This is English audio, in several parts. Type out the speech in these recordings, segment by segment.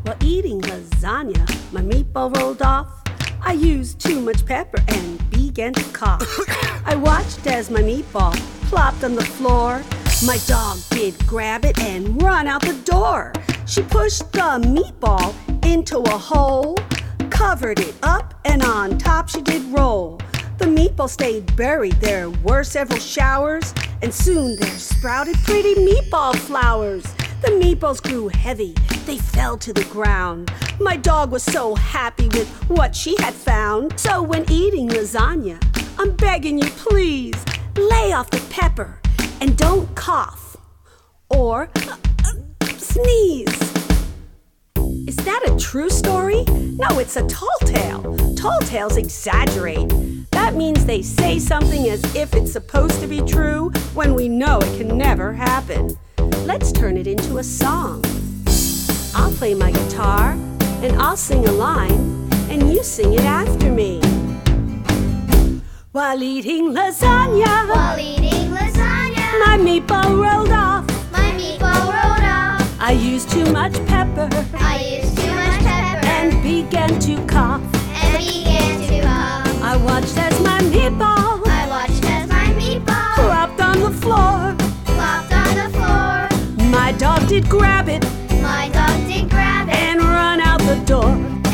While eating lasagna, my meatball rolled off. I used too much pepper and began to cough. I watched as my meatball plopped on the floor. My dog did grab it and run out the door. She pushed the meatball into a hole, covered it up, and on top she did roll. The meatball stayed buried. There were several showers, and soon there sprouted pretty meatball flowers. The meatballs grew heavy. They fell to the ground. My dog was so happy with what she had found. So when eating lasagna, I'm begging you, please, lay off the pepper and don't cough or sneeze. Is that a true story? No, it's a tall tale. Tall tales exaggerate. That means they say something as if it's supposed to be true when we know it can never happen. Let's turn it into a song. I'll play my guitar and I'll sing a line and you sing it after me. While eating lasagna, my meatball rolled off. I used too much pepper. And began to cough. I watched as my meatball plopped on the floor. My dog did grab it and run out the door.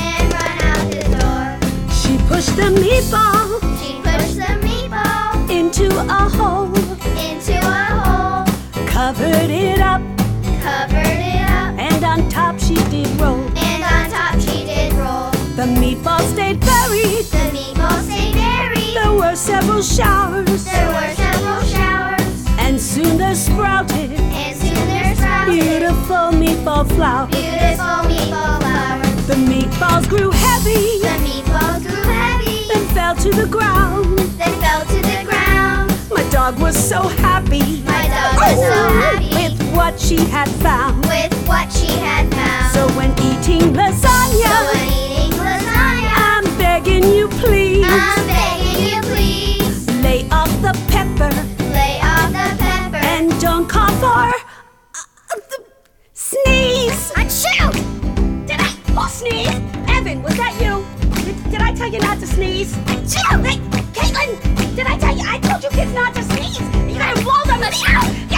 She pushed the meatball into a hole, covered it up, and on top she did roll. The meatball stayed buried. There were several showers. And soon there sprouted beautiful meatball flowers. The meatballs grew heavy. Then fell to the ground. My dog was so happy. With what she had found. So when eating lasagna, I'm begging you please, lay off the pepper and don't cough or sneeze. Achoo! Did I sneeze? Evan, was that you? Did I tell you not to sneeze? Achoo! Hey, Caitlin, did I tell you? I told you kids not to sneeze. You gotta blow them.